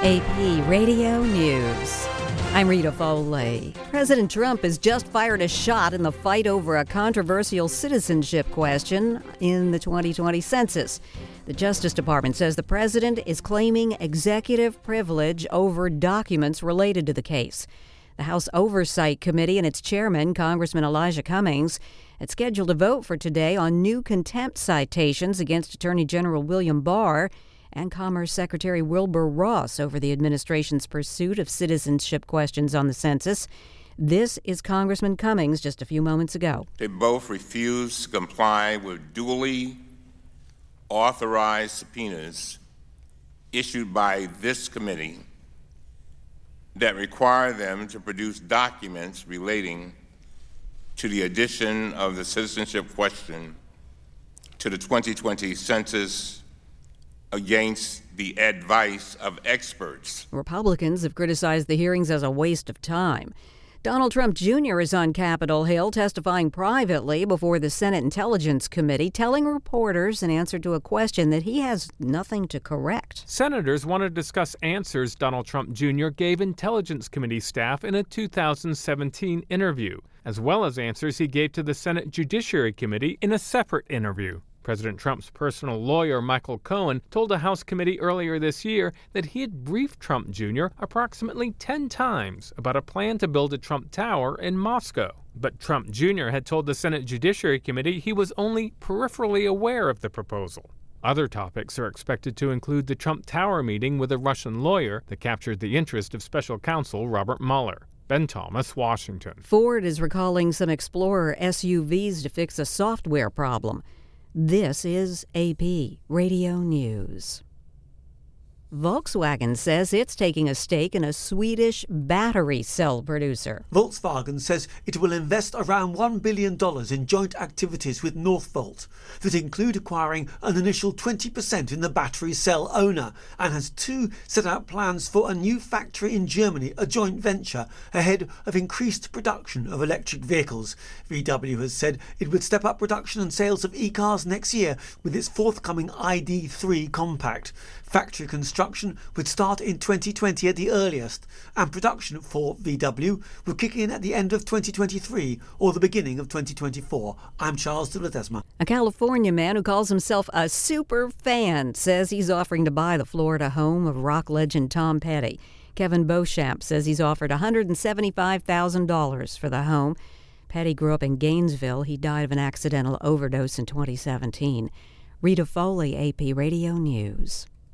AP Radio News. I'm Rita Foley. President Trump has just fired a shot in the fight over a controversial citizenship question in the 2020 census. The Justice Department says the president is claiming executive privilege over documents related to the case. The House Oversight Committee and its chairman, Congressman Elijah Cummings, had scheduled a vote for today on new contempt citations against Attorney General William Barr and Commerce Secretary Wilbur Ross over the administration's pursuit of citizenship questions on the census. This is Congressman Cummings just a few moments ago. They both refused to comply with duly authorized subpoenas issued by this committee that require them to produce documents relating to the addition of the citizenship question to the 2020 census against the advice of experts. Republicans have criticized the hearings as a waste of time. Donald Trump Jr. is on Capitol Hill testifying privately before the Senate Intelligence Committee, telling reporters in answer to a question that he has nothing to correct. Senators want to discuss answers Donald Trump Jr. gave Intelligence Committee staff in a 2017 interview, as well as answers he gave to the Senate Judiciary Committee in a separate interview. President Trump's personal lawyer, Michael Cohen, told a House committee earlier this year that he had briefed Trump Jr. approximately 10 times about a plan to build a Trump Tower in Moscow. But Trump Jr. had told the Senate Judiciary Committee he was only peripherally aware of the proposal. Other topics are expected to include the Trump Tower meeting with a Russian lawyer that captured the interest of special counsel Robert Mueller. Ben Thomas, Washington. Ford is recalling some Explorer SUVs to fix a software problem. This is AP Radio News. Volkswagen says it's taking a stake in a Swedish battery cell producer. Volkswagen says it will invest around $1 billion in joint activities with Northvolt that include acquiring an initial 20% in the battery cell owner, and has set out plans for a new factory in Germany, a joint venture, ahead of increased production of electric vehicles. VW has said it would step up production and sales of e-cars next year with its forthcoming ID.3 compact. Factory construction would start in 2020 at the earliest, and production for VW will kick in at the end of 2023 or the beginning of 2024. I'm Charles de Ledesma. A California man who calls himself a super fan says he's offering to buy the Florida home of rock legend Tom Petty. Kevin Beauchamp says he's offered $175,000 for the home. Petty grew up in Gainesville. He died of an accidental overdose in 2017. Rita Foley, AP Radio News.